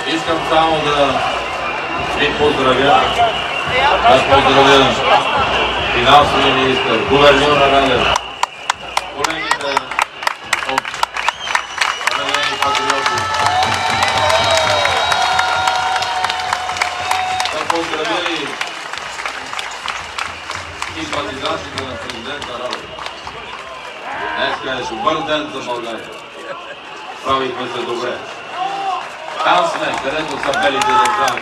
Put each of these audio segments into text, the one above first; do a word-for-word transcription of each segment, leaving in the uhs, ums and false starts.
Искам само да ви поздравя, да поздравя финансовия министър, гуверньора Радев, колегите от Обединени патриоти. Да поздравя и симпатизантите на президента Радев. Днеска е добър ден за България. Правихме се добре. Там сме, където са белите държави.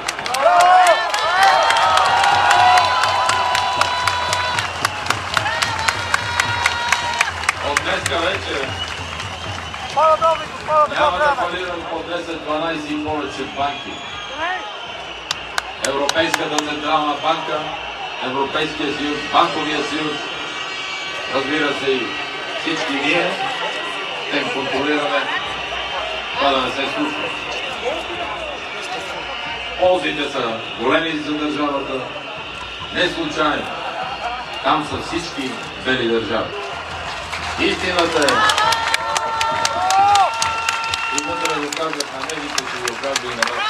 От днеска вече няма да фалират по десет-дванайсет и повече банки. Европейската централна банка, Европейския съюз, Банковия съюз, разбира се и всички ние, те контролираме това да не се случва. Ползите са големи за държавата, не случайно. Там са всички бели държави. Истината е, и вътре го казват на медиите, че го казва и на вас.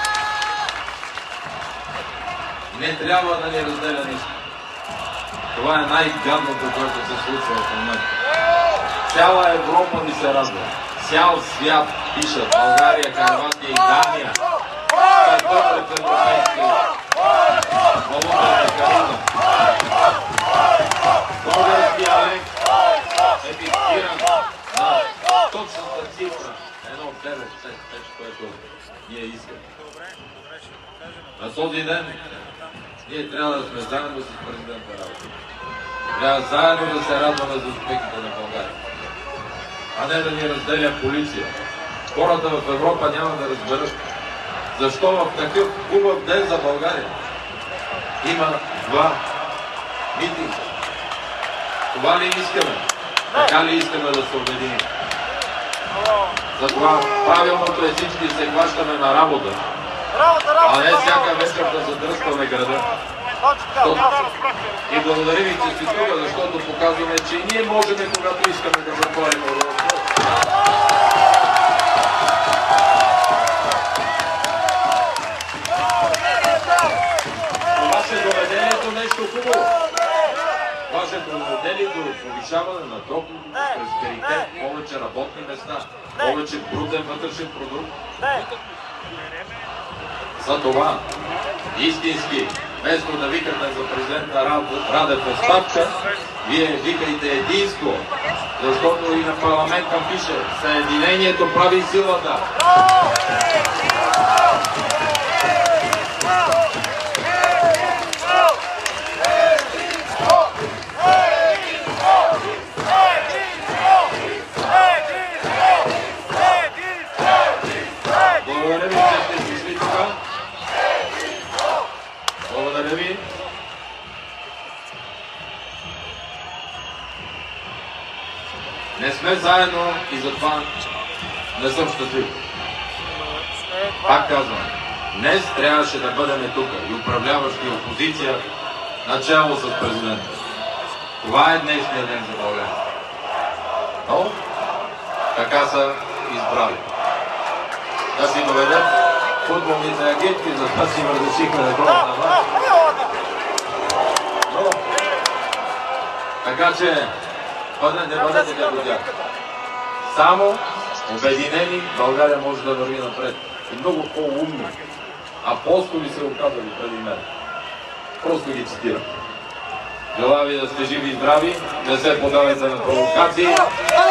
Не трябва да ни разделя нищо. Това е най-гадното, което се случва в момента. Цяла Европа ни се радва. Цял свят пишат България, Хърватия и Дания. Добре в европейския валутен механизъм. Българския лек е фиксиран на точната цифра едно девет шест пет, което ние искаме. На този ден ние трябва да сме заедно с президента Радев. Трябва заедно да се радваме за успехите на България, а не да ни разделя полиция. Хората в Европа няма да разберат защо в такъв хубав ден за България има два митинга. Това ли искаме? Така ли искаме да се обединим? Затова правилното е всички се хващаме на работа, а не всяка вечер да задръстваме града. И благодаря ви, че сте тук, защото показваме, че и ние можем, когато искаме да затворим Европа. Това ще доведе ли до нещо хубаво? Това ще доведе ли до повишаване на доходите, просперитет, повече работни места, повече брутен вътрешен продукт? За това истински, вместо да викате за президента Радев оставка, вие викайте единство, защото и на парламента пише Съединението прави силата. Благодаря ви, че сте пришли тук. Благодаря ви. Не сме заедно и затова не съм щастлив. Пак казвам, днес трябваше да бъдем тук и управляващи и опозиция начало с президента. Това е днешния ден за България. Но така са избрали. Да си доведат футболните агенти, за това си разрешихме да ходят на власт. Но, така че, не бъдете като тях. Само обединени България може да върви напред. И много по-умни. Апостоли се оказали преди мен. Просто ги цитирам. Желая ви да сте живи и здрави, не се подавайте на провокации.